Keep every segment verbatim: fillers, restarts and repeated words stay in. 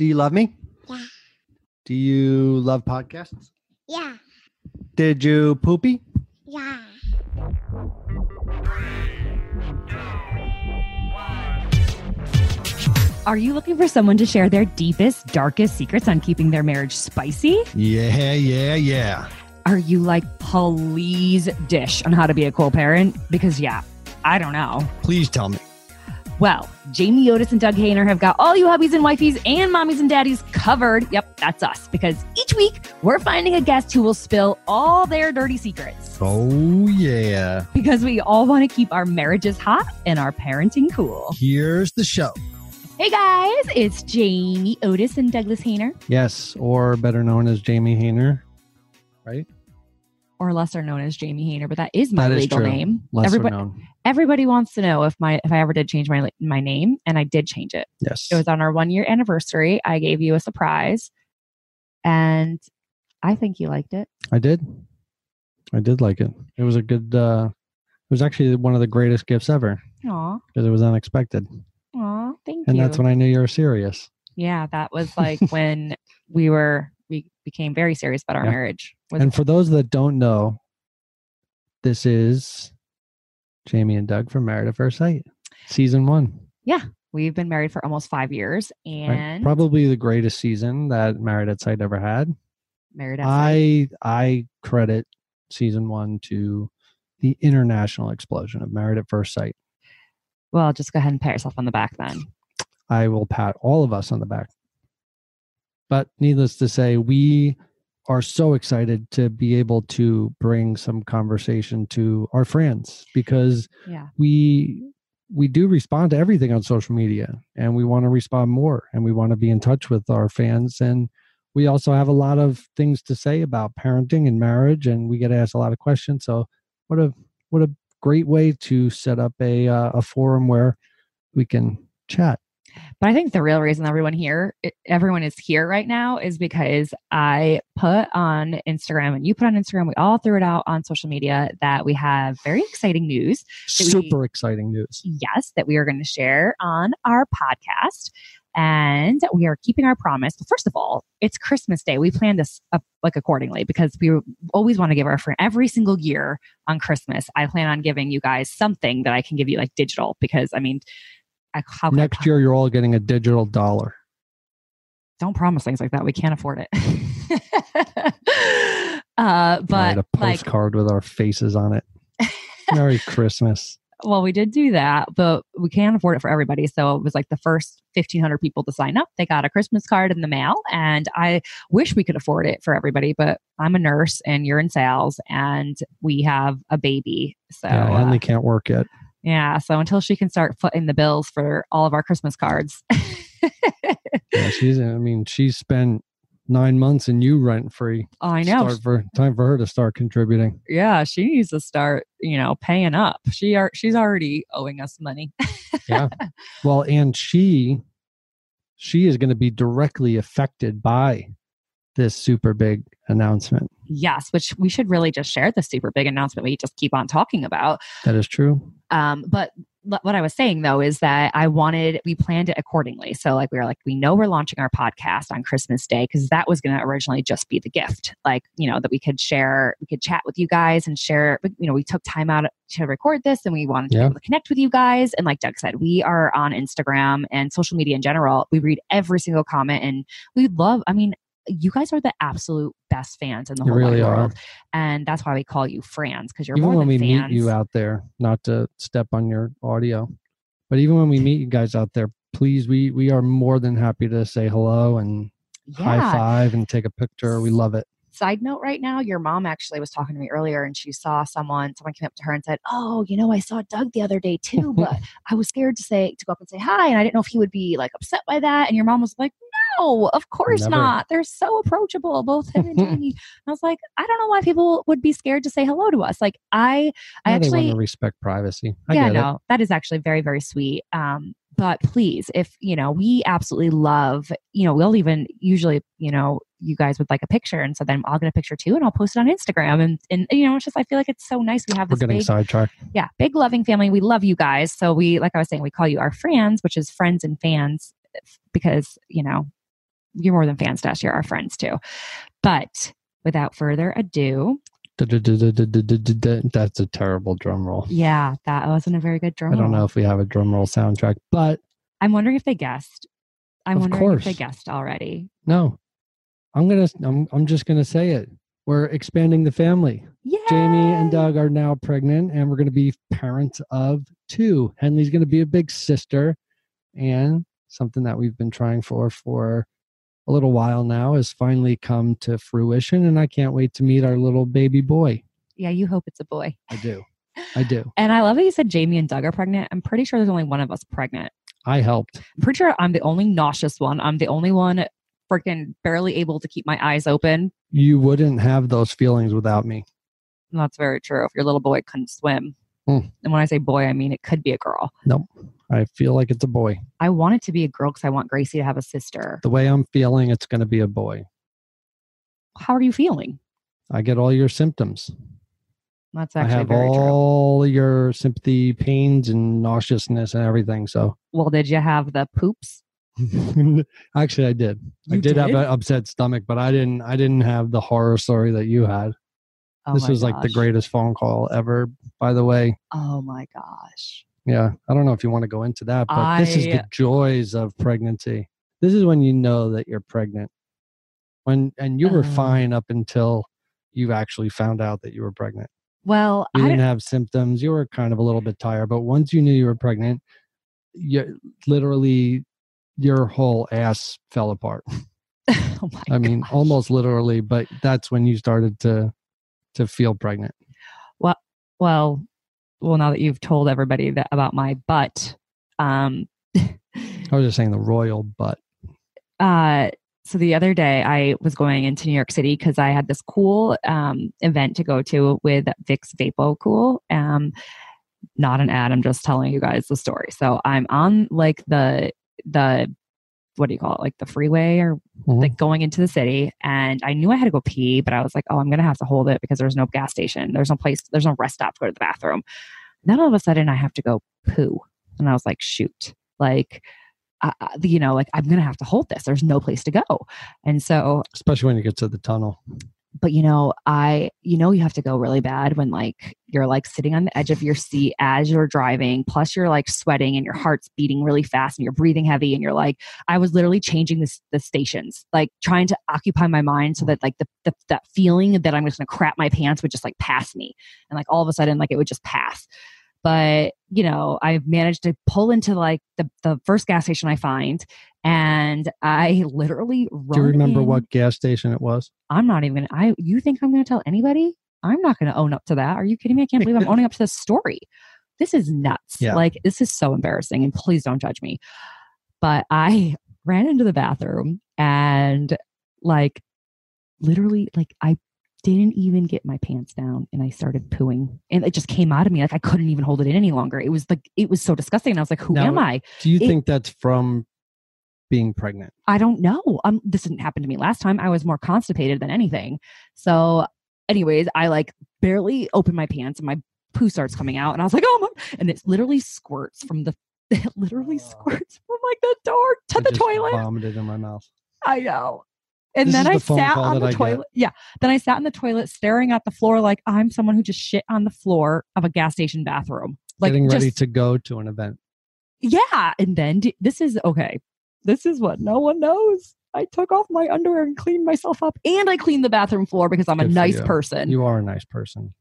Do you love me? Yeah. Do you love podcasts? Yeah. Did you poopy? Yeah. Are you looking for someone to share their deepest, darkest secrets on keeping their marriage spicy? Yeah, yeah, yeah. Are you like, please dish on how to be a cool parent? Because yeah, I don't know. Please tell me. Well, Jamie Otis and Doug Hayner have got all you hubbies and wifeys and mommies and daddies covered. Yep, that's us. Because each week we're finding a guest who will spill all their dirty secrets. Oh, yeah. Because we all want to keep our marriages hot and our parenting cool. Here's the show. Hey guys, it's Jamie Otis and Douglas Hayner. Yes, or better known as Jamie Hayner, right? Or lesser known as Jamie Hayner, but that is my That is legal true. name. Lesser Everybody, known. everybody wants to know if my if I ever did change my my name, and I did change it. Yes. It was on our one year anniversary. I gave you a surprise, and I think you liked it. I did. I did like it. It was a good, uh, it was actually one of the greatest gifts ever Aw, because it was unexpected. aw, thank And you. that's when I knew you were serious. yeah, that was like when we were we became very serious about our Yeah. marriage. Was, And for those that don't know, this is Jamie and Doug from Married at First Sight, season one. we've been married for almost five years, Right? and Probably the greatest season that Married at Sight ever had. married at sight. I I credit season one to the international explosion of Married at First Sight. Well, just go ahead and pat yourself on the back then. I will pat all of us on the back. But needless to say, we are so excited to be able to bring some conversation to our friends because Yeah. we we do respond to everything on social media, and we want to respond more, and we want to be in touch with our fans. And we also have a lot of things to say about parenting and marriage, and we get asked a lot of questions. So what a what a great way to set up a uh, a forum where we can chat. But I think the real reason everyone here, everyone is here right now is because I put on Instagram and you put on Instagram, we all threw it out on social media that we have very exciting news. That we- Super exciting news. Yes, that we are going to share on our podcast. And we are keeping our promise. But first of all, it's Christmas Day. We planned this up like accordingly because we always want to give our friend every single year on Christmas. I plan on giving you guys something that I can give you like digital because I mean, I, how can I Next year, you're all getting a digital dollar. don't promise things like that. We can't afford it. uh, but Right, a like, postcard with our faces on it. Merry Christmas. well, we did do that, but we can't afford it for everybody. So it was like the first fifteen hundred people to sign up. They got a Christmas card in the mail, and I wish we could afford it for everybody, but I'm a nurse and you're in sales and we have a baby. So Yeah, uh, Henley can't work yet. yeah. So until she can start footing the bills for all of our Christmas cards. Yeah, she's. I mean, she's spent nine months in you rent free. I know. Start for time for her to start contributing. Yeah, she needs to start, you know, paying up. She are she's already owing us money. Yeah. Well, and she, she is going to be directly affected by this super big announcement. Yes, which we should really just share the super big announcement we just keep on talking about. That is true. Um, but l- what I was saying though is that I wanted, we planned it accordingly. So like we were like, we know we're launching our podcast on Christmas Day because that was going to originally just be the gift. Like, you know, that we could share, we could chat with you guys and share, you know, we took time out to record this and we wanted to Yeah. be able to connect with you guys. And like Doug said, we are on Instagram and social media in general. We read every single comment and we love, I mean, you guys are the absolute best fans in the You whole really wide are. world. And that's why we call you friends because you're Even more when than we fans. meet you out there, not to step on your audio, but even when we meet you guys out there, please, we we are more than happy to say hello and high Yeah. five and take a picture. We love it. Side note right now, your mom actually was talking to me earlier and she saw someone, someone came up to her and said, oh, you know, I saw Doug the other day too, but I was scared to say, to go up and say hi. And I didn't know if he would be like upset by that. And your mom was like, no, of course Never. not. They're so approachable, both him and Jamie. I was like, I don't know why people would be scared to say hello to us. Like I, I Yeah, they actually, want to respect privacy. I yeah, get no, that is actually very, very sweet. Um, but please, if, you know, we absolutely love, you know, we'll even usually, you know, you guys would like a picture. And so then I'll get a picture too and I'll post it on Instagram. And, and you know, it's just, I feel like it's so nice. We have We're this getting big, sidetracked. yeah, big loving family. We love you guys. So we, like I was saying, we call you our friends, which is friends and fans because, you know, you're more than fan stash. You're our friends too. But without further ado, that's a terrible drum roll. Yeah, that wasn't a very good drum roll. I don't roll. know if we have a drum roll soundtrack, but I'm wondering if they guessed. I'm of wondering course. if they guessed already. No, I'm gonna. I'm. I'm just gonna say it. We're expanding the family. Yay! Jamie and Doug are now pregnant, and we're going to be parents of two. Henley's going to be a big sister, and something that we've been trying for for a little while now has finally come to fruition, and I can't wait to meet our little baby boy. Yeah, you hope it's a boy. I do. I do. And I love that you said Jamie and Doug are pregnant. I'm pretty sure there's only one of us pregnant. I helped. I'm pretty sure I'm the only nauseous one. I'm the only one freaking barely able to keep my eyes open. You wouldn't have those feelings without me. That's very true. If your little boy couldn't swim. Hmm. And when I say boy, I mean it could be a girl. Nope. I feel like it's a boy. I want it to be a girl because I want Gracie to have a sister. The way I'm feeling, it's going to be a boy. How are you feeling? I get all your symptoms. That's actually I have very all true. your sympathy, pains, and nauseousness and everything. So, well, did you have the poops? Actually, I did. You I did, did have an upset stomach, but I didn't. I didn't have the horror story that you had. Oh this my was gosh. like the greatest phone call ever. By the way. Oh my gosh. Yeah, I don't know if you want to go into that, but I... this is the joys of pregnancy. This is when you know that you're pregnant. When and you were uh, fine up until you actually found out that you were pregnant. Well, you I didn't didn't... have symptoms. You were kind of a little bit tired, but once you knew you were pregnant, you literally your whole ass fell apart. Oh my I mean, gosh. almost literally, but that's when you started to to feel pregnant. Well, well, well. Now that you've told everybody that about my butt, um, I was just saying the royal butt. Uh, so the other day I was going into New York City because I had this cool um, event to go to with Vicks VapoCool. Um, not an ad. I'm just telling you guys the story. So I'm on like the, the, what do you call it? Like the freeway or mm-hmm. like going into the city. And I knew I had to go pee, but I was like, oh, I'm going to have to hold it because there's no gas station. There's no place. There's no rest stop to go to the bathroom. And then all of a sudden I have to go poo. And I was like, shoot, like, Uh, you know, like I'm going to have to hold this. There's no place to go. And so, especially when you get to the tunnel. But, you know, I, you know, you have to go really bad when like you're like sitting on the edge of your seat as you're driving, plus you're like sweating and your heart's beating really fast and you're breathing heavy. And you're like, I was literally changing this, the stations, like trying to occupy my mind so that like the, the that feeling that I'm just going to crap my pants would just like pass me. And like all of a sudden, like it would just pass. But, you know, I've managed to pull into like the, the first gas station I find. And I literally run Do you remember in. what gas station it was? I'm not even, I, you think I'm going to tell anybody? I'm not going to own up to that. Are you kidding me? I can't believe I'm owning up to this story. This is nuts. Yeah. Like, this is so embarrassing. And please don't judge me. But I ran into the bathroom and like, literally, like I didn't even get my pants down and I started pooing and it just came out of me. Like I couldn't even hold it in any longer. It was like, it was so disgusting. And I was like, who now, am I? Do you it, think that's from being pregnant? I don't know. Um, this didn't happen to me last time. I was more constipated than anything. So anyways, I like barely opened my pants and my poo starts coming out and I was like, oh my, and it literally squirts from the, it literally squirts from like the door to I the just toilet. Vomited in my mouth. I know. And this then I the sat on the I toilet. Get. Yeah. Then I sat in the toilet staring at the floor like I'm someone who just shit on the floor of a gas station bathroom. Like getting ready just, to go to an event. Yeah. And then this is okay. This is what no one knows. I took off my underwear and cleaned myself up. And I cleaned the bathroom floor because I'm Good a nice you. person. You are a nice person.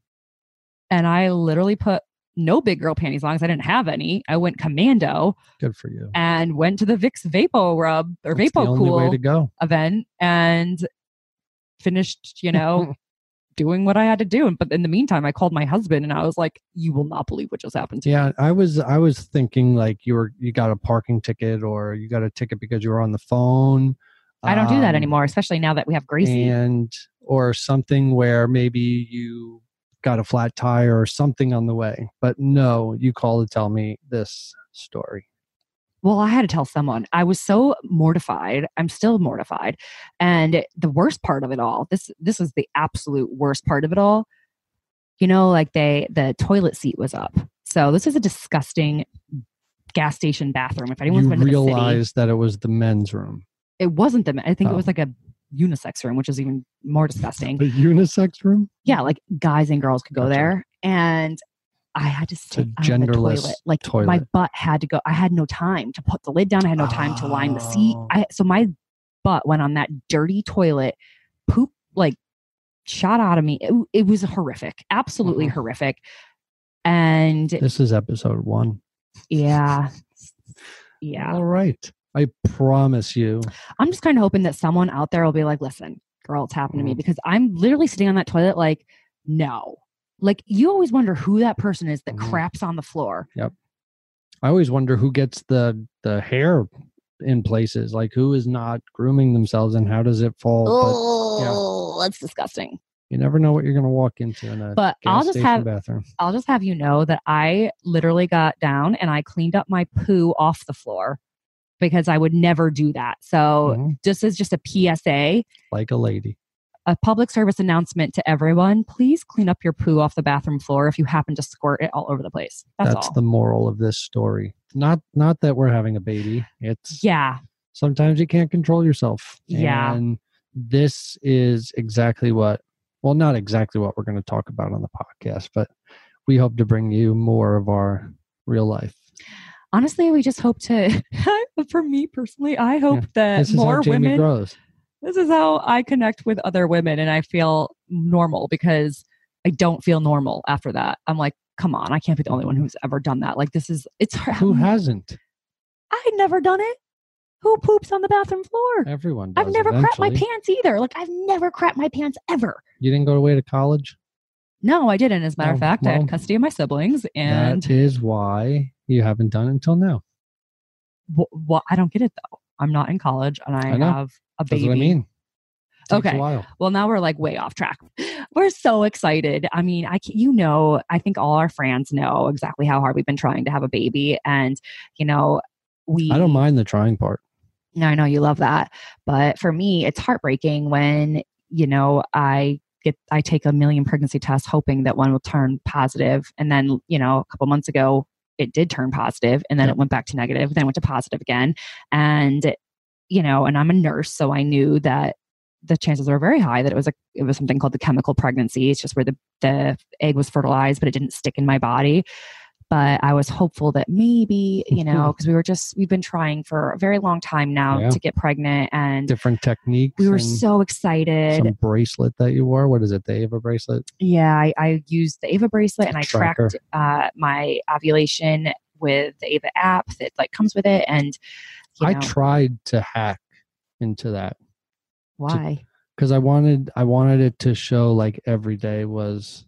And I literally put no big girl panties on because I didn't have any. I went commando. Good for you. And went to the Vicks Vapo Rub or That's Vapo the only Cool way to go. event and finished, you know, doing what I had to do. But in the meantime, I called my husband and I was like, you will not believe what just happened to yeah, me. Yeah, I was I was thinking like you were you got a parking ticket or you got a ticket because you were on the phone. I don't um, do that anymore, especially now that we have Gracie. And or something where maybe you got a flat tire or something on the way. But no, you called to tell me this story. Well, I had to tell someone. I was so mortified. I'm still mortified. And the worst part of it all, this this is the absolute worst part of it all. You know, like they the toilet seat was up. So this is a disgusting gas station bathroom. If anyone's you been to the city, realized that it was the men's room. It wasn't the, I think Oh. it was like a unisex room, which is even more disgusting. A unisex room? Yeah, like guys and girls could go Gotcha. there. And I had to sit It's a on the genderless toilet. Like toilet. my butt had to go. I had no time to put the lid down. I had no time to line the seat. Oh. I, so my butt went on that dirty toilet. Poop like shot out of me. It, it was horrific, absolutely Mhm. horrific. And This is episode one. yeah, yeah. All right. I promise you. I'm just kind of hoping that someone out there will be like, listen, girl, it's happened to me, Mhm. because I'm literally sitting on that toilet like, no. Like, you always wonder who that person is that Mhm. craps on the floor. I always wonder who gets the the hair in places, like who is not grooming themselves and how does it fall. Oh, that's disgusting. But you never know what you're going to walk into in a But gas I'll just station have bathroom. I'll just have you know that I literally got down and I cleaned up my poo off the floor, because I would never do that. So Mhm. this is just a P S A, Like a lady. a public service announcement to everyone. Please clean up your poo off the bathroom floor if you happen to squirt it all over the place. That's, That's all. the moral of this story. Not not that we're having a baby. It's Yeah. sometimes you can't control yourself. Yeah. And this is exactly what, well, not exactly what we're going to talk about on the podcast, but we hope to bring you more of our real life. Honestly, we just hope to, for me personally, I hope Yeah. that This is more how Jamie women, grows. this is how I connect with other women and I feel normal, because I don't feel normal after that. I'm like, come on, I can't be the only one who's ever done that. Like, this is, it's, Who hasn't? I've never done it. Who poops on the bathroom floor? Everyone does. I've never crapped my eventually. pants either. Like, I've never crapped my pants ever. You didn't go away to college? No, I didn't. As a matter Oh, of fact, I well, had custody of my siblings, and that is why you haven't done it until now. wh- wh- I don't get it though. I'm not in college, and I, I know. have a That's baby. what I mean. Takes Okay. a while. Well, now we're like way off track. We're so excited. I mean, I can, you know, I think all our friends know exactly how hard we've been trying to have a baby, and you know, we. I don't mind the trying part. No, I know you love that, but for me, it's heartbreaking when you know I get I take a million pregnancy tests hoping that one will turn positive, and then you know a couple months ago it did turn positive, and then Yep. it went back to negative, then went to positive again, and you know, and I'm a nurse, so I knew that the chances were very high that it was a it was something called the chemical pregnancy. It's just where the the egg was fertilized, but it didn't stick in my body. But I was hopeful that maybe, you know, because we were just, we've been trying for a very long time now Yeah. to get pregnant, and Different techniques. we were and so excited. some bracelet that you wore. What is it? The Ava bracelet? Yeah, I, I used the Ava bracelet, and I Tracker. tracked uh, my ovulation with the Ava app that like comes with it. And you I know, tried to hack into that why? because I wanted I wanted it to show like every day was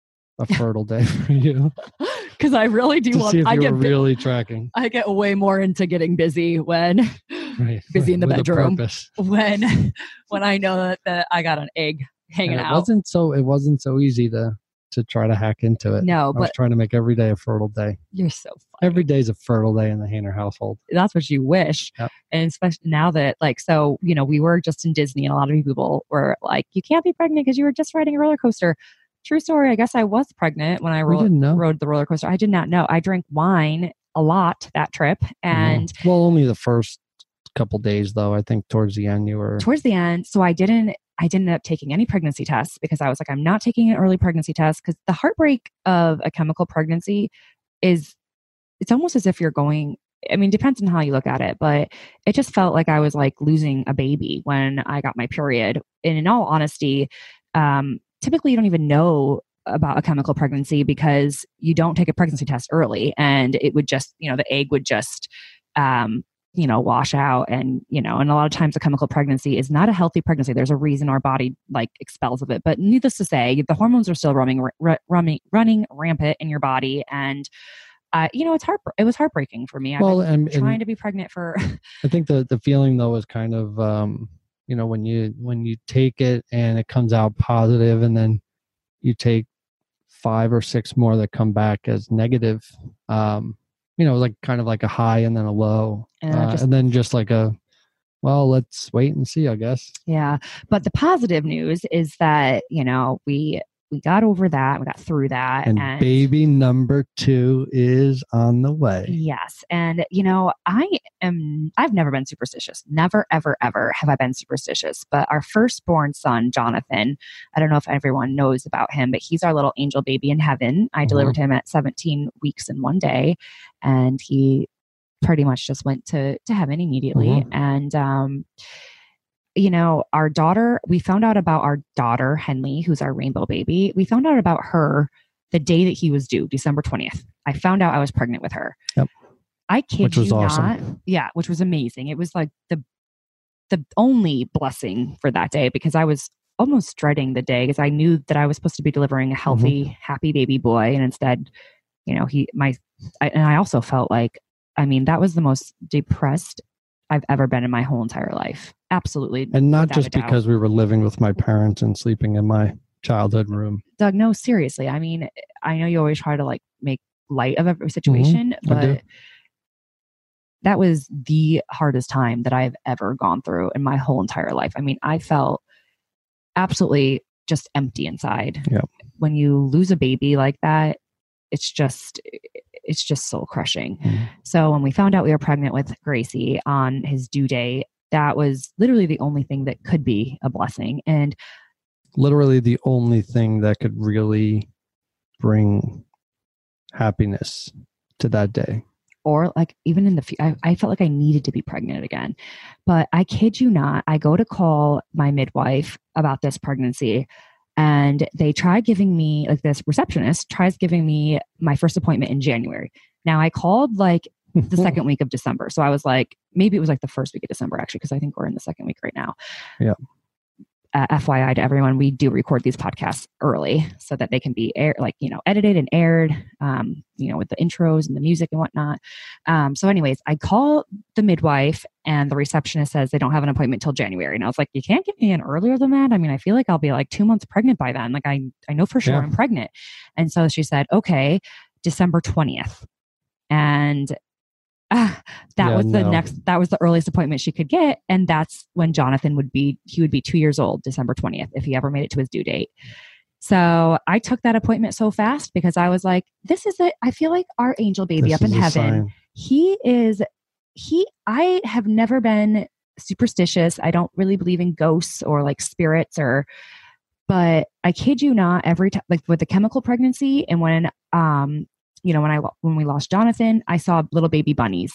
a fertile day for you. Because I really do To want. see if I you get were bu- really tracking. I get way more into getting busy when Right. busy in the With a bedroom. purpose. when when I know that, that I got an egg hanging And it out. wasn't so it wasn't so easy to to try to hack into it. No, I was but trying to make every day a fertile day. you're so funny. Every day is a fertile day in the Hainer household. That's what you wish. Yep. And especially now that like, so, you know, we were just in Disney and a lot of people were like, you can't be pregnant because you were just riding a roller coaster. True story. I guess I was pregnant when I We ro- didn't know. rode the roller coaster. I did not know. I drank wine a lot that trip. And Mhm. well, only the first couple days though. I think towards the end you were towards the end, so I didn't, I didn't end up taking any pregnancy tests because I was like, I'm not taking an early pregnancy test, because the heartbreak of a chemical pregnancy is, it's almost as if you're going, I mean, depends on how you look at it, but it just felt like I was like losing a baby when I got my period. And in all honesty, um, typically you don't even know about a chemical pregnancy because you don't take a pregnancy test early, and it would just, you know, the egg would just, um, you know, wash out. And, you know, and a lot of times a chemical pregnancy is not a healthy pregnancy. There's a reason our body like expels of it, but needless to say, the hormones are still running, r- running, running rampant in your body. And, uh, you know, it's heart, it was heartbreaking for me. I've well, been and, trying and to be pregnant for, I think the the feeling though is kind of um, you know, when you when you take it and it comes out positive, and then you take five or six more that come back as negative. Um, you know, like kind of like a high and then a low, And uh, just- and then just like a, well, let's wait and see, I guess. yeah. But the positive news is that, you know, we, we got over that. We got through that. And, and baby number two is on the way. Yes. And, you know, I am, I've never been superstitious. Never, ever, ever have I been superstitious. But our firstborn son, Jonathan, I don't know if everyone knows about him, but he's our little angel baby in heaven. I mm-hmm. delivered him at seventeen weeks in one day, and he pretty much just went to, to heaven immediately. Mm-hmm. And, um, you know, our daughter, we found out about our daughter, Henley, who's our rainbow baby. We found out about her the day that he was due, December twentieth. I found out I was pregnant with her. Yep. I kid which was you awesome. not. Yeah, which was amazing. It was like the the only blessing for that day, because I was almost dreading the day, because I knew that I was supposed to be delivering a healthy, mm-hmm. happy baby boy. And instead, you know, he, my, I, and I also felt like, I mean, that was the most depressed I've ever been in my whole entire life. Absolutely. And not just because we were living with my parents and sleeping in my childhood room. Doug, no, seriously. I mean, I know you always try to like make light of every situation, mm-hmm. but that was the hardest time that I've ever gone through in my whole entire life. I mean, I felt absolutely just empty inside. Yep. When you lose a baby like that, it's just, it's just soul crushing. Mm-hmm. So when we found out we were pregnant with Gracie on his due date, that was literally the only thing that could be a blessing. And literally the only thing that could really bring happiness to that day. Or like even in the, I, I felt like I needed to be pregnant again. But I kid you not, I go to call my midwife about this pregnancy, and they try giving me, like this receptionist tries giving me my first appointment in January. Now I called like the second week of December. So I was like, maybe it was like the first week of December actually, because I think we're in the second week right now. Yeah. Uh, F Y I to everyone, we do record these podcasts early so that they can be air, like, you know, edited and aired, um, you know, with the intros and the music and whatnot. Um, so anyways, I call the midwife, and the receptionist says they don't have an appointment till January. And I was like, you can't get me in earlier than that. I mean, I feel like I'll be like two months pregnant by then. Like I, I know for sure yeah. I'm pregnant. And so she said, okay, December twentieth. And Uh, that yeah, was the no. next, that was the earliest appointment she could get. And that's when Jonathan would be, he would be two years old, December twentieth, if he ever made it to his due date. So I took that appointment so fast because I was like, this is it. I feel like our angel baby this up in heaven, sign. he is, he, I have never been superstitious. I don't really believe in ghosts or like spirits or, but I kid you not, every time, like with the chemical pregnancy and when, um, you know, when I, when we lost Jonathan, I saw little baby bunnies,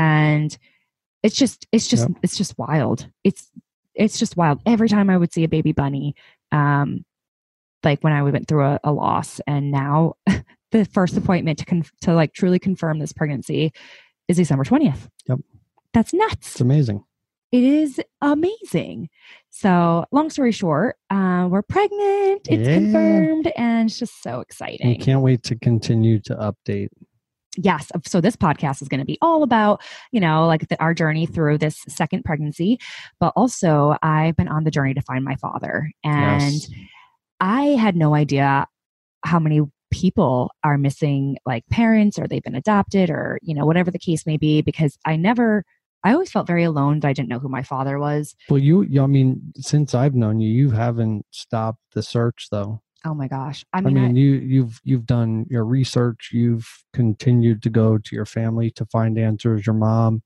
and it's just, it's just, yep. it's just wild. It's, it's just wild. Every time I would see a baby bunny, um, like when I went through a, a loss, and now the first appointment to, conf- to like truly confirm this pregnancy is December twentieth. Yep. That's nuts. It's amazing. It is amazing. So long story short, uh, we're pregnant. It's yeah. confirmed, and it's just so exciting. I can't wait to continue to update. Yes. So this podcast is going to be all about, you know, like the, our journey through this second pregnancy, but also I've been on the journey to find my father, and yes. I had no idea how many people are missing like parents, or they've been adopted, or, you know, whatever the case may be, because I never I always felt very alone that I didn't know who my father was. Well, you, I mean, since I've known you, you haven't stopped the search though. Oh my gosh. I mean, I mean I, you, you've, you've done your research. You've continued to go to your family to find answers, your mom.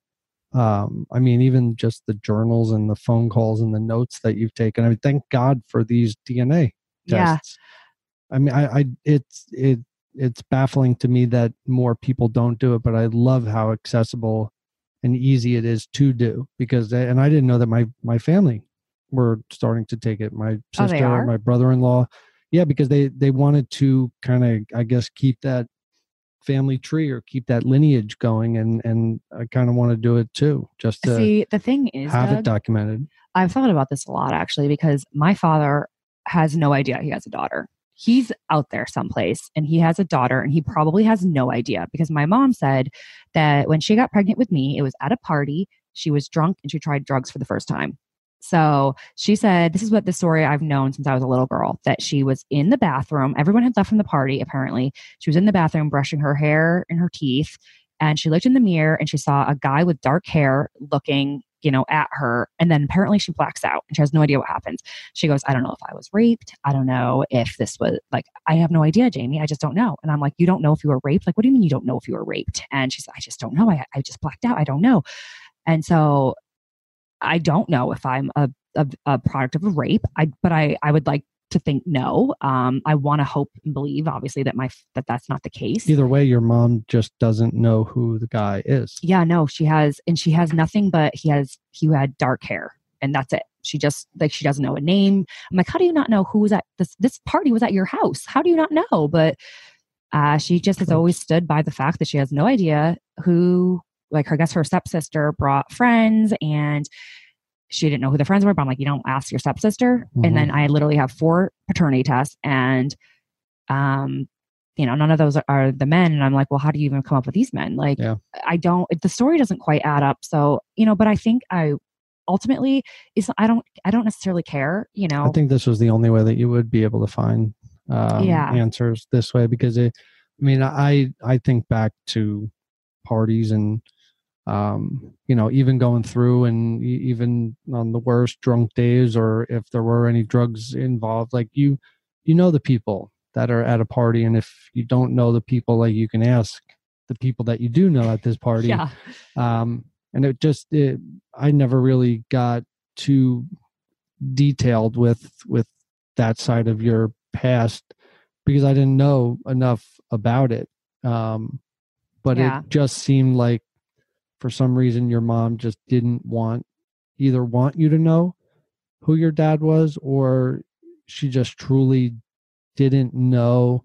Um, I mean, even just the journals and the phone calls and the notes that you've taken. I mean, thank God for these D N A tests. Yeah. I mean, I, I, it's, it, it's baffling to me that more people don't do it, but I love how accessible and easy it is to do, because, and I didn't know that my, my family were starting to take it. My sister, oh, my brother-in-law. Yeah. Because they, they wanted to kind of, I guess, keep that family tree or keep that lineage going. And, and I kind of want to do it too, just to see, the thing is, have Doug, it documented. I've thought about this a lot actually, because my father has no idea he has a daughter. He's out there someplace and he has a daughter, and he probably has no idea, because my mom said that when she got pregnant with me, it was at a party. She was drunk and she tried drugs for the first time. So she said, this is what the story I've known since I was a little girl, that she was in the bathroom. Everyone had left from the party. Apparently she was in the bathroom brushing her hair and her teeth. And she looked in the mirror and she saw a guy with dark hair looking you know, at her. And then apparently she blacks out and she has no idea what happens. She goes, I don't know if I was raped. I don't know if this was like, I have no idea, Jamie. I just don't know. And I'm like, you don't know if you were raped? Like, what do you mean you don't know if you were raped? And she's like, I just don't know. I, I just blacked out. I don't know. And so I don't know if I'm a, a, a product of a rape. I, but I, I would like to think no. Um, I want to hope and believe, obviously, that my that that's not the case. Either way, your mom just doesn't know who the guy is. Yeah, no, she has, and she has nothing but he has he had dark hair, and that's it. She just like she doesn't know a name. I'm like, how do you not know who was at this this party was at your house? How do you not know? But uh, she just has always stood by the fact that she has no idea who. Like, her, I guess her stepsister brought friends, and she didn't know who the friends were, but I'm like, you don't ask your stepsister. Mm-hmm. And then I literally have four paternity tests, and, um, you know, none of those are, are the men. And I'm like, well, how do you even come up with these men? Like, yeah. I don't, the story doesn't quite add up. So, you know, but I think I ultimately is, I don't, I don't necessarily care, you know. I think this was the only way that you would be able to find um, yeah. answers this way, because it, I mean, I, I think back to parties and, um, you know, even going through and even on the worst drunk days, or if there were any drugs involved, like you, you know, the people that are at a party. And if you don't know the people, like you can ask the people that you do know at this party. Yeah. Um, and it just, it, I never really got too detailed with, with that side of your past because I didn't know enough about it. Um, but yeah. It just seemed like, for some reason, your mom just didn't want either want you to know who your dad was, or she just truly didn't know.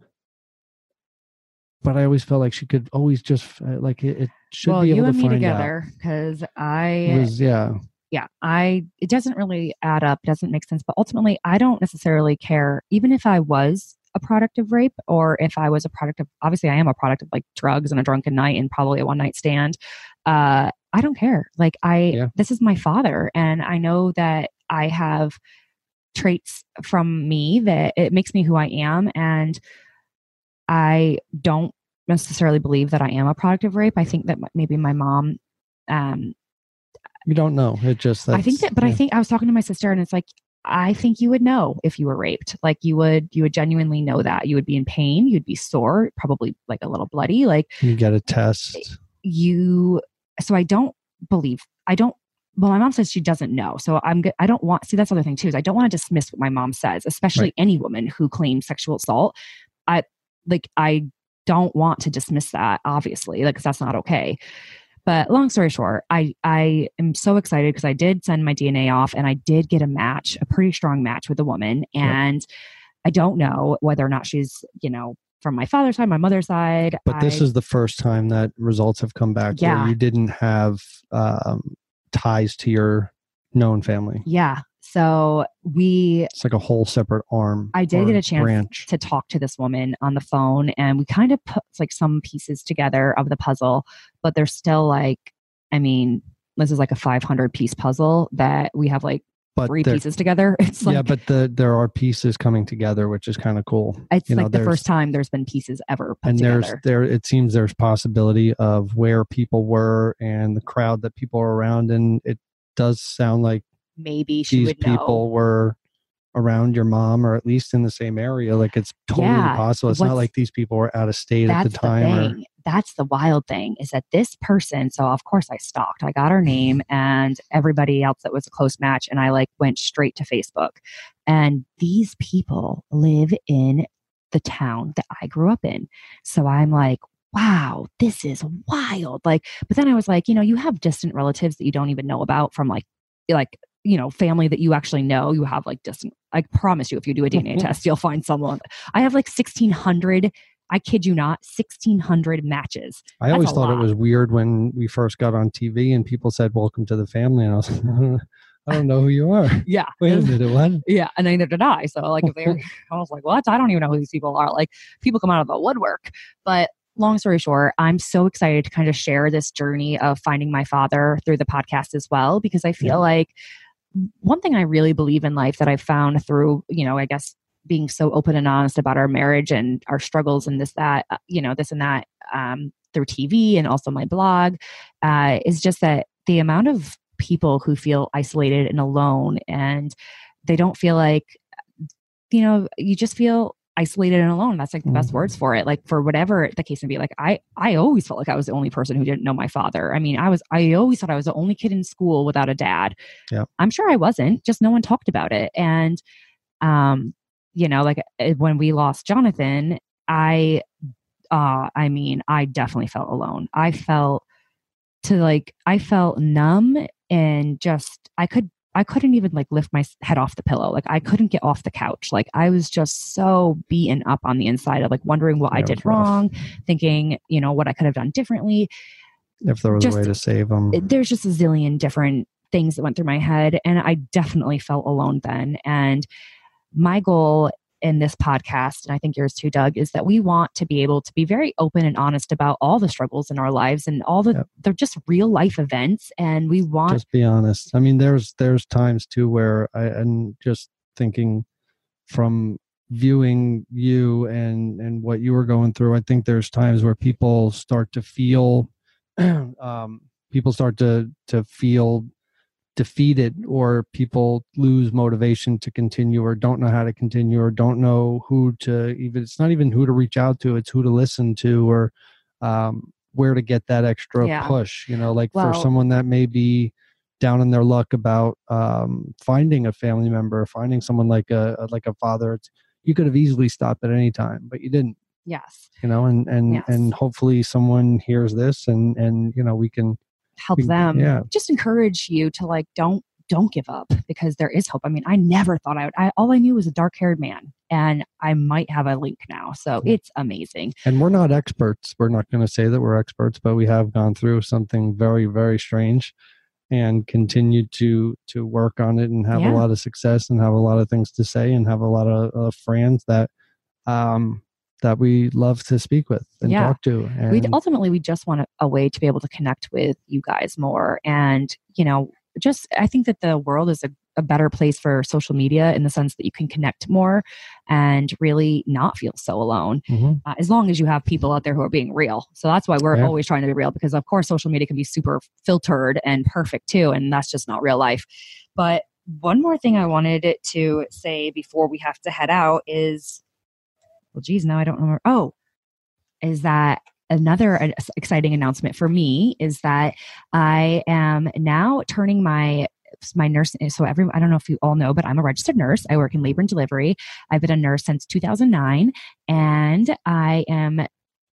But I always felt like she could always just like it, it should well, be able you to and me find together, because I it was yeah yeah I it doesn't really add up, doesn't make sense. But ultimately, I don't necessarily care, even if I was a product of rape, or if I was a product of, obviously I am a product of like drugs and a drunken night and probably a one night stand. Uh, I don't care. Like I, yeah. This is my father. And I know that I have traits from me that it makes me who I am. And I don't necessarily believe that I am a product of rape. I think that maybe my mom, um, you don't know. It just, I think that, but yeah. I think I was talking to my sister and it's like, I think you would know if you were raped. Like you would, you would genuinely know that. You would be in pain. You'd be sore, probably like a little bloody. Like you get a test. You, so I don't believe, I don't, well, my mom says she doesn't know. So I'm good. I don't want, see, that's the other thing too, is I don't want to dismiss what my mom says, especially right. any woman who claims sexual assault. I like, I don't want to dismiss that, obviously, like, 'cause that's not okay. But long story short, I, I am so excited because I did send my D N A off and I did get a match, a pretty strong match with a woman. And yep. I don't know whether or not she's, you know, from my father's side, my mother's side. But this I, is the first time that results have come back yeah. where you didn't have um, ties to your known family. Yeah. So we, it's like a whole separate arm. I did get a chance branch. to talk to this woman on the phone, and we kind of put like some pieces together of the puzzle, but they're still like, I mean, this is like a five hundred piece puzzle that we have like but three pieces together. It's like, yeah, but the, there are pieces coming together, which is kind of cool. It's you like know, the first time there's been pieces ever put and together. there's there, it seems there's possibility of where people were and the crowd that people are around. And it does sound like maybe she these would people know. were around your mom, or at least in the same area. Like it's totally yeah, possible. It's not like these people were out of state at the time. The thing. Or, that's the wild thing, is that this person, so of course I stalked, I got her name and everybody else that was a close match. And I like went straight to Facebook, and these people live in the town that I grew up in. So I'm like, wow, this is wild. Like, but then I was like, you know, you have distant relatives that you don't even know about from like, like, you know, family that you actually know. You have like distant, I promise you, if you do a D N A test, you'll find someone. I have like sixteen hundred, I kid you not, sixteen hundred matches. I always thought lot. It was weird when we first got on T V and people said, welcome to the family. And I was like, I don't know who you are. Yeah. Wait a minute, what? Yeah. And neither did I. So like, if they're, I was like, what? I don't even know who these people are. Like, people come out of the woodwork. But long story short, I'm so excited to kind of share this journey of finding my father through the podcast as well, because I feel yeah. like one thing I really believe in life that I've found through, you know, I guess being so open and honest about our marriage and our struggles and this, that, you know, this and that, um, through T V and also my blog, uh, is just that the amount of people who feel isolated and alone, and they don't feel like, you know, you just feel isolated and alone. That's like the best mm-hmm. words for it. Like for whatever the case may be. Like I, I always felt like I was the only person who didn't know my father. I mean, I was, I always thought I was the only kid in school without a dad. Yeah. I'm sure I wasn't, just no one talked about it. And, um, you know, like when we lost Jonathan, I, uh, I mean, I definitely felt alone. I felt to like, I felt numb and just, I could I couldn't even like lift my head off the pillow. Like I couldn't get off the couch. Like I was just so beaten up on the inside of like wondering what yeah, I did wrong, thinking, you know, what I could have done differently. If there was just a way to save them. There's just a zillion different things that went through my head. And I definitely felt alone then. And my goal in this podcast, and I think yours too, Doug, is that we want to be able to be very open and honest about all the struggles in our lives and all the, yep. they're just real life events. And we want just be honest. I mean, there's, there's times too where I, and just thinking from viewing you and, and what you were going through, I think there's times where people start to feel, um, people start to, to feel defeated, or people lose motivation to continue, or don't know how to continue, or don't know who to even, it's not even who to reach out to, it's who to listen to, or um, where to get that extra yeah. push, you know, like well, for someone that may be down in their luck about um, finding a family member, finding someone like a, like a father, it's, you could have easily stopped at any time, but you didn't. Yes. You know, and, and, yes. and hopefully someone hears this and, and, you know, we can, help them. Yeah. Just encourage you to like, don't, don't give up, because there is hope. I mean, I never thought I would, I, all I knew was a dark haired man, and I might have a link now. So yeah. It's amazing. And we're not experts. We're not going to say that we're experts, but we have gone through something very, very strange and continued to, to work on it and have yeah. a lot of success and have a lot of things to say and have a lot of, of friends that, um, that we love to speak with and yeah. talk to. And we ultimately, we just want a, a way to be able to connect with you guys more. And, you know, just, I think that the world is a, a better place for social media in the sense that you can connect more and really not feel so alone, mm-hmm. uh, as long as you have people out there who are being real. So that's why we're yeah. always trying to be real, because of course social media can be super filtered and perfect too. And that's just not real life. But one more thing I wanted to say before we have to head out is, well, geez, now I don't remember. Oh, is that another uh, exciting announcement for me is that I am now turning my my nursing. So every, I don't know if you all know, but I'm a registered nurse. I work in labor and delivery. I've been a nurse since two thousand nine, and I am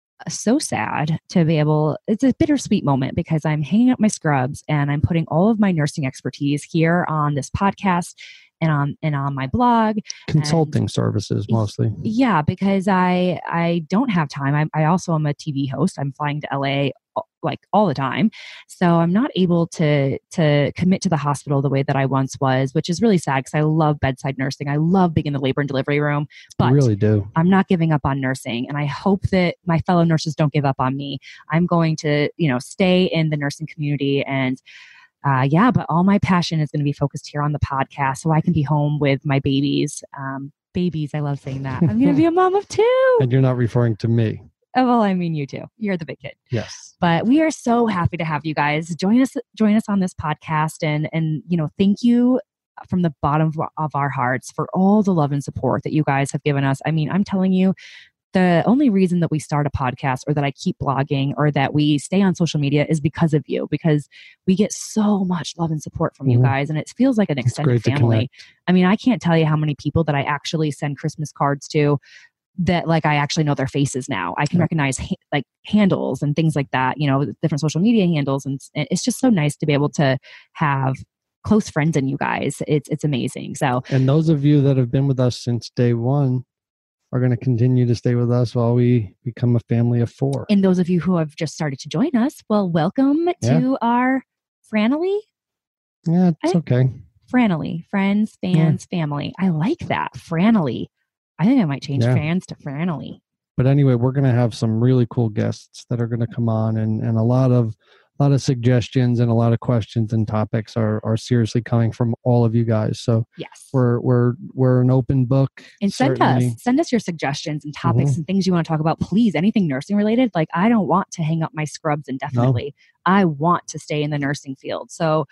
so sad to be able, it's a bittersweet moment because I'm hanging up my scrubs and I'm putting all of my nursing expertise here on this podcast and on, and on my blog. Consulting and, services mostly. Yeah, because I, I don't have time. I, I also am a T V host. I'm flying to L A like all the time. So I'm not able to, to commit to the hospital the way that I once was, which is really sad because I love bedside nursing. I love being in the labor and delivery room, but I really do. I'm not giving up on nursing. And I hope that my fellow nurses don't give up on me. I'm going to, you know, stay in the nursing community and Uh, yeah, but all my passion is going to be focused here on the podcast so I can be home with my babies. Um, babies, I love saying that. I'm going to be a mom of two. And you're not referring to me. Oh, well, I mean you too. You're the big kid. Yes. But we are so happy to have you guys join us, join us on this podcast. And, and, you know, thank you from the bottom of our hearts for all the love and support that you guys have given us. I mean, I'm telling you, the only reason that we start a podcast or that I keep blogging or that we stay on social media is because of you, because we get so much love and support from mm-hmm. you guys. And it feels like an extended family. I mean, I can't tell you how many people that I actually send Christmas cards to that like I actually know their faces now. I can yeah. recognize ha- like handles and things like that, you know, different social media handles. And, and it's just so nice to be able to have close friends in you guys. It's, it's amazing. So, and those of you that have been with us since day one are going to continue to stay with us while we become a family of four. And those of you who have just started to join us, well, welcome yeah. to our Franily. Yeah, it's I, okay. Franily, friends, fans, yeah. family. I like that. Franily. I think I might change yeah. fans to Franily. But anyway, we're going to have some really cool guests that are going to come on, and, and a lot of a lot of suggestions and a lot of questions and topics are are seriously coming from all of you guys. So yes, we're we're we're an open book. And send certainly. us send us your suggestions and topics mm-hmm. and things you want to talk about. Please, anything nursing related. Like I don't want to hang up my scrubs indefinitely. No. I want to stay in the nursing field. So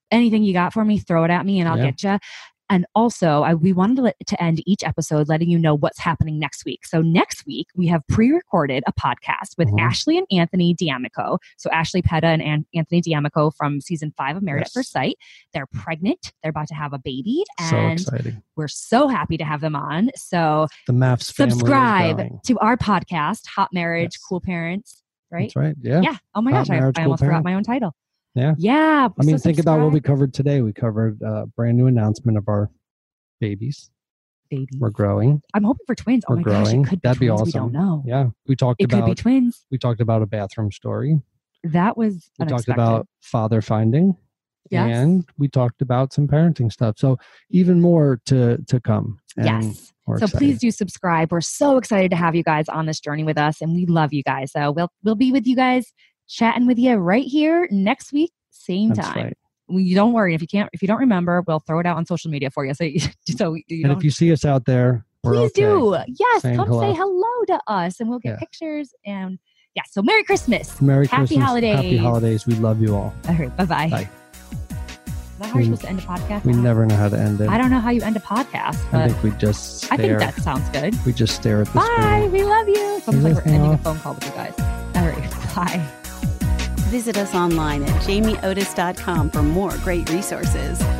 anything you got for me, throw it at me and I'll Yeah. get you. And also, I, we wanted to, let, to end each episode letting you know what's happening next week. So next week, we have pre-recorded a podcast with Mhm. Ashley and Anthony D'Amico. So Ashley Petta and An- Anthony D'Amico from season five of Married Yes. at First Sight. They're pregnant. They're about to have a baby. So And exciting. we're so happy to have them on. So The Maps family is subscribe growing. to our podcast, Hot Marriage, Yes. Cool Parents. Right? That's right. Yeah. Yeah. Oh my Hot gosh, I, Marriage, I Cool almost forgot Parent. my own title. Yeah. Yeah. I mean, so think about what we subscribe. covered today. We covered a brand new announcement of our babies. Baby. We're growing. I'm hoping for twins. Oh We're my gosh, growing. it could be That'd be twins. We awesome. don't know. Yeah. We talked It could be about twins. we talked about a bathroom story. That was We unexpected. talked about father finding. Yes. And we talked about some parenting stuff. So even more to to come. And Yes. we're So excited. please do subscribe. We're so excited to have you guys on this journey with us, and we love you guys. So we'll we'll be with you guys, chatting with you right here next week, same That's time. right. We don't worry if you can't if you don't remember, we'll throw it out on social media for you. So you, so you And don't. if you see us out there, we're Please okay. do. Yes, Saying come hello. say hello to us, and we'll get Yeah. pictures. And yeah, so Merry Christmas. Merry Happy Christmas. holidays. Happy holidays. We love you all. All right, bye bye. Bye. Is that how We- you're supposed to end a podcast? We never know how to end it. I don't know how you end a podcast, I but think we just I think stare. that sounds good. We just stare at the Bye. screen. We love you. It's almost Is like this we're ending a off? phone call with you guys. All right. Bye. Visit us online at jamie otis dot com for more great resources.